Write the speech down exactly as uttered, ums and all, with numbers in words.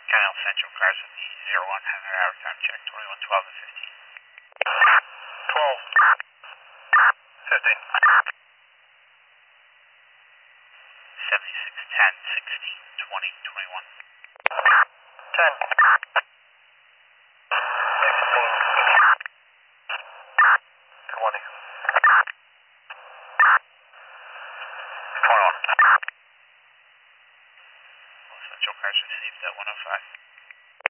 Canal Central cars with the zero one hundred hour time check, twenty-one twelve and fifteen. twelve. fifteen. seventy-six ten sixteen twenty twenty-one. ten. sixteen. twenty. twenty-one. Central cars received at one oh five.